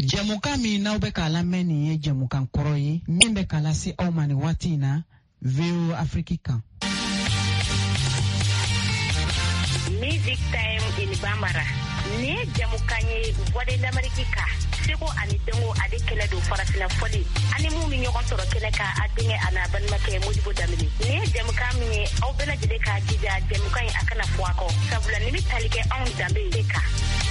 Jɛmukan min n'aw bɛ k'a lamɛn nin ye jɛmukan kɔrɔ ye min bɛ k'a lase aw ma nin waati in na VOA Afrique kan. Music Time in Bambara. Ni jɛmukan ye Voix de l'Amérique kan. Seko ani Dengo ale kɛlɛ don farafina fɔli. Ani mun mi ɲɔgɔn sɔrɔ kɛnɛ kan a denkɛ a n'a balimakɛ Modibo Dambele. Ni jɛmukan min ye aw bɛɛ lajɛlen k'a jija jɛmukan in a kana fɔ a kɔ. Sabula ni bɛ tali kɛ anw danbe de kan.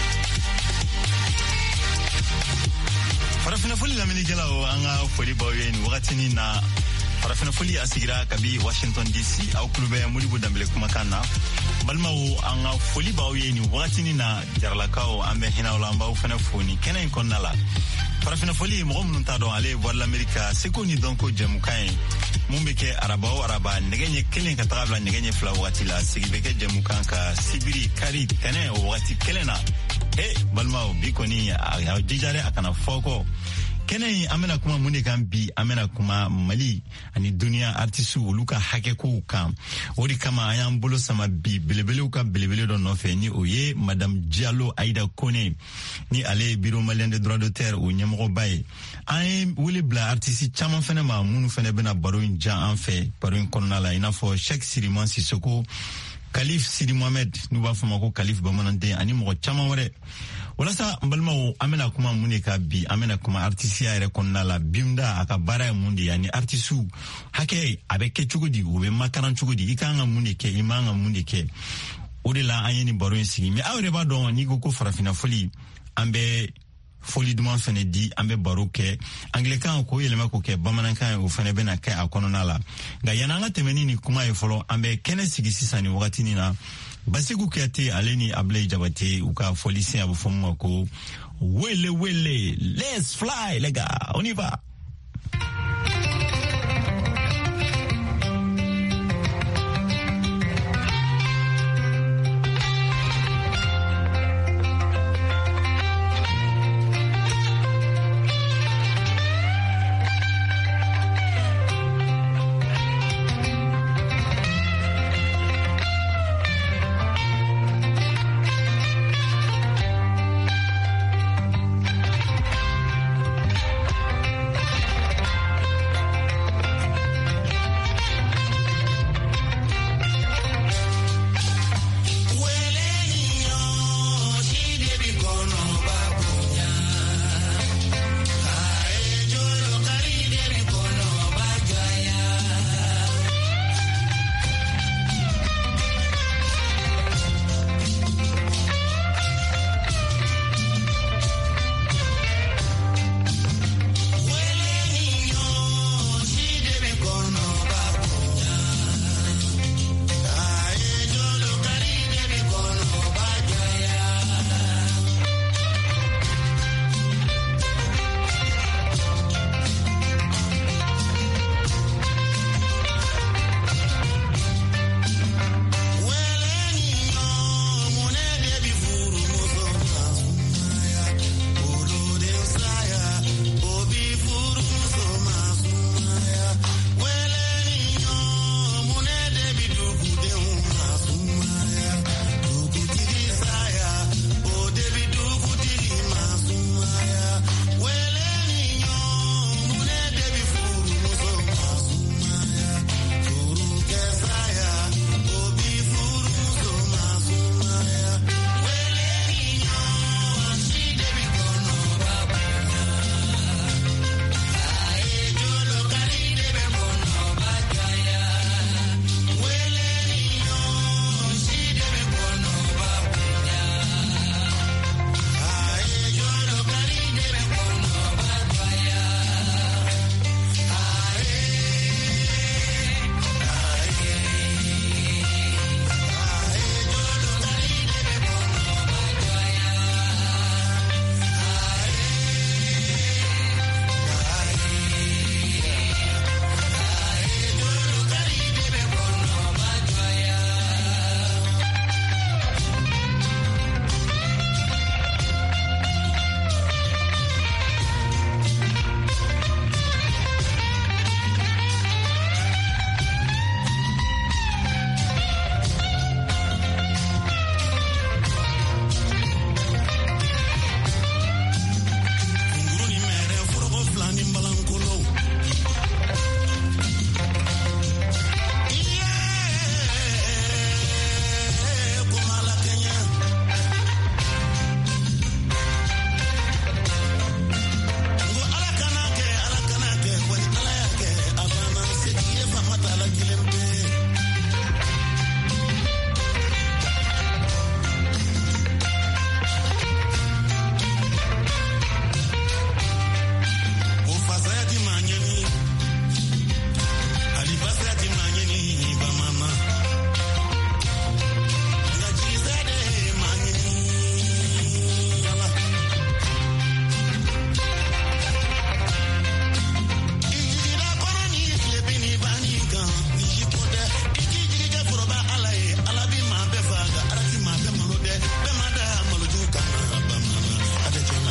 Farafina foli lamɛnnikɛlaw an ka foli b'aw ye nin wagatinin na farafina foli a sigira kabi Washington DC aw tulo bɛ Modibo Dambele kumakan na balimaw an ka foli b'aw ye nin wagatinin na jaralakaw an bɛ hinɛ aw la an b'aw fana fo nin kɛnɛ in kɔnɔna la farafina foli mɔgɔ minnu t'a dɔn ale ye Voix de l'Amérique seko ni dɔnko jɛmukan ye mun bɛ kɛ araba o araba nɛgɛ ɲɛ kelen ka taga bila nɛgɛ ɲɛ fila wagati la sigi bɛ kɛ jɛmukan ka sibiri kari tɛnɛ o wagati kelen na balimaw bi kɔni a jija dɛ a kana fɔ kɔ kɛnɛ in an bɛna kuma mun de kan bi an bɛna kuma Mali ani duniya artisiw olu ka hakɛkow kan o de kama an y'an bolo sama bi belebelew ka belebele dɔ nɔfɛ ni o ye Madame Diallo Aïda Kone ni ale ye Bureau Malien des droits d'auteur o ɲɛmɔgɔba ye an ye wele bila artisi caman fɛnɛ ma minnu fɛnɛ bɛna baro in jan an fɛ baro in kɔnɔna la i n'a fɔ Cheikh Siriman Sissoko Kalif Sidi Mohamed n'u b'a fɔ ma ko Kalif Bamananden ani mɔgɔ caman wɛrɛ walasa n balimaw an bɛna kuma mun de ka bi an bɛna kuma artisiya yɛrɛ kɔnɔna la bimda a ka baara ye mun de ye ani artisiw hakɛ a bɛ kɛ cogo di u bɛ makaran cogo di i kan ka mun de kɛ i man ka mun de kɛ o de la an ye nin baro in sigi mais aw yɛrɛ b'a dɔn n'i ko farafina foli an bɛ foli duman fɛnɛ di an bɛ baro kɛ anglikan ko yɛlɛma ko kɛ bamanankan ye o fɛnɛ bɛna kɛ a kɔnɔna la nka yanni an ka tɛmɛ ni nin kuma ye fɔlɔ an bɛ kɛnɛ sigi sisan nin wagatinin na Basiku Kuyate ale ni Ablaye Jabate u ka foli sen a bɛ fɔ ma ko wele wele let's fly les gars on y va.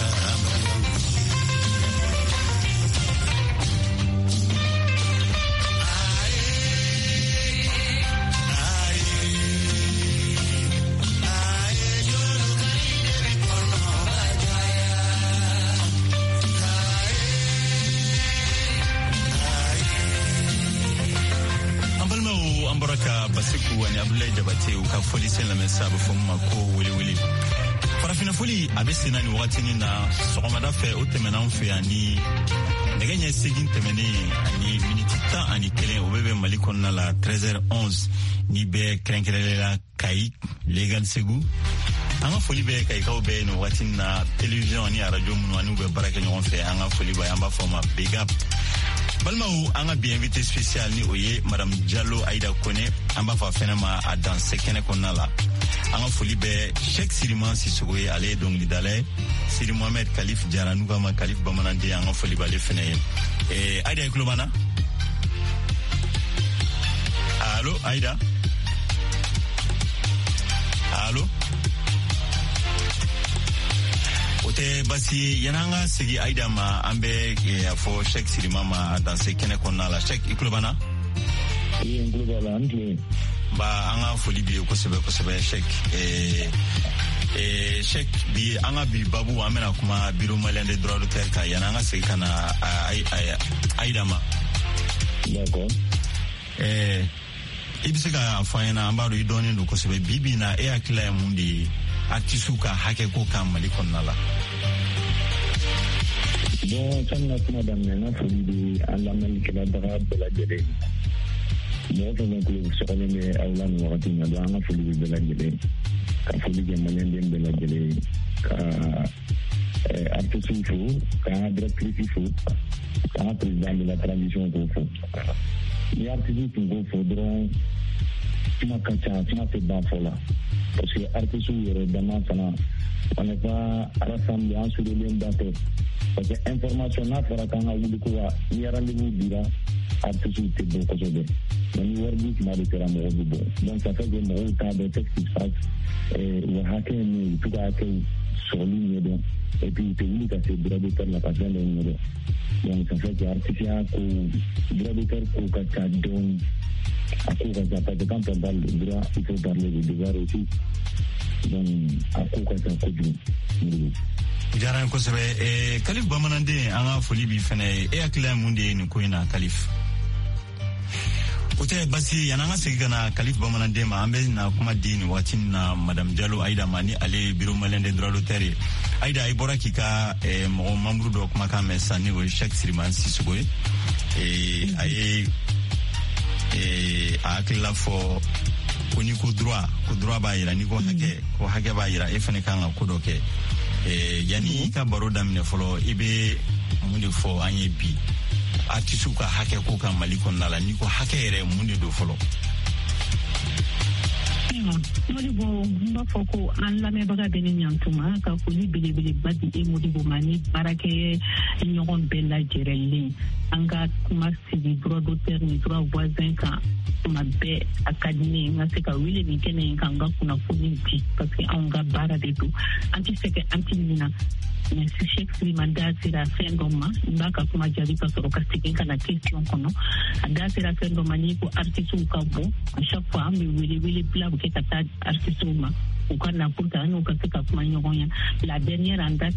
ka foli sen la message fo ma ko wili farafina foli abese na ni watini na sogomada fe o temena on fe ani neganya segin temene ani minute ta ani kele o bebe malikon na la 13h11 ni be krenkrele la kai legal segu anga foli be kai ka o be no watini na television ni radio munu anu be baraka nyon fe anga foli ba yamba fo ma big up Balmaou anga bien invité spécial ni oye Madame Diallo Aïda Kone amba fa fenema a dans sekene konala anga foli be Cheikh Siriman Sissogoye ale donc lidale Siri Mohamed Khalif Diara nouva ma Khalif bamanandi anga foli ba le fene Aïda Klobana Allô Aïda Allô Ote basi yananga sigi Aïda ma ambe afo Cheikh Sirima ma danse kene konna la Cheikh iklubana iklubana ndi ba anga foli bi ko sebe Cheikh Cheikh bi anga bi babu amena kuma biro malende droit de terre ka yananga sigi kana Aïda ma d'accord ibisika afayana ambaro idoni ndo ko sebe bibi na akila mundi atisuka hake ko kam malikon nala bon sanna kuma damne na fuli di Allah malikala daga bela jere mo to no ko sokole me Allah no wati na da na fuli bela jere ka fuli ge malende bela jere ka artisu fu ka directrice fu ka président de la transition ko fu ni artisu ko fu dron tuma kacha tuma te ban fola parce que artisu yere dama sana on n'est pas rassemblés en sur le lien d'entrée parce que information na fara kan wuli ko wa ni rendez-vous dira artisu te bo ko sobe ni warbi ma de tera mo bo donc ça fait que mo ta de texte qui passe wa haké ni tout à fait sur ligne donc et puis te wuli ka se droit de faire la patiente donc ça fait que artisu ko droit de faire ko ka don à quoi ça peut quand on parle de droit il faut parler de devoir aussi donc à quoi ça peut jaran ko sebe Khalif bamanande anga foli bi fene akila munde ni ko ina Khalif ote basi yananga sigana Khalif bamanande ma ambe na kuma dini watin na Madame Diallo Aïda mani ale biro malende droit de terre Aïda ibora kika mo membre do kuma ka mesani o Cheikh Siriman Sissogoye aye akila fo kuni ko droit ba yira ni ko hake ba yira fene kanga ko doke yani ka baro damne folo ibe munde fo anye bi atisuka hake ko kan malikon nala ni ko hake re munde do folo Modibo mbafoko an lame baga bene nyantuma ka fuli bele badi e modibo mani barake nyogon bella jerelle anga kuma sidi droit d'auteur ni droit voisin ka kuma be akademi ngase ka wile ni kene kanga kuna funi ti parce que anga bara de tout anti seke anti mina mais si Cheikh Siriman da sira fendoma mbaka kuma jari ka soro kastike kana question kono da sira fendoma ni ko artistu ka bo à chaque fois me wile bla ke kata artistu ma ukana puta no ka kuma nyogonya la dernière en date